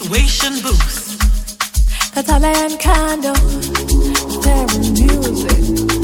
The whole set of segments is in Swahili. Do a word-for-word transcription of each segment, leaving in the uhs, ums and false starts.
Situation boost. Catalan candle, staring music.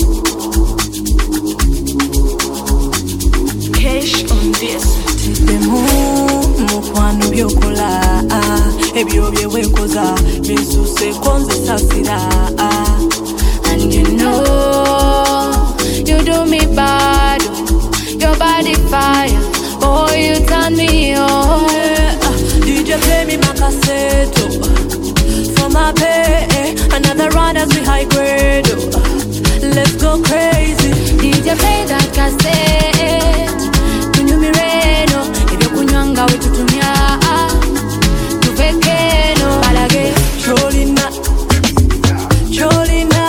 Cash on this. Tibemu mukwano byokola, ebyo byewekoza, bisuse konze sasira. And you know, you do me bad, your body fire, oh you turn me on. Yeah, D J play me my cassette, for my pay, another round as we high grade. Let's go crazy. D J play that cassette, kunyumi reno, ebyo kunywanga wetutumya, tuvekeno, balage, cholina, cholina.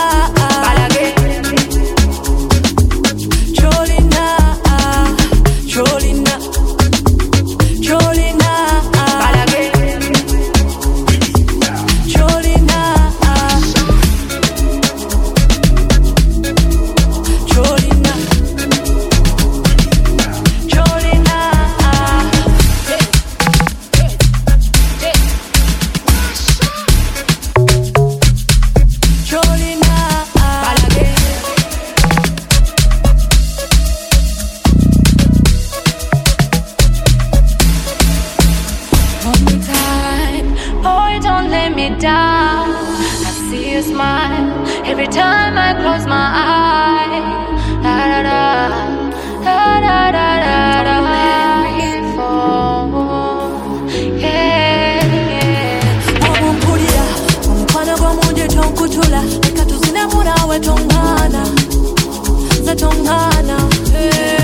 Tongana, Zatongana, hey.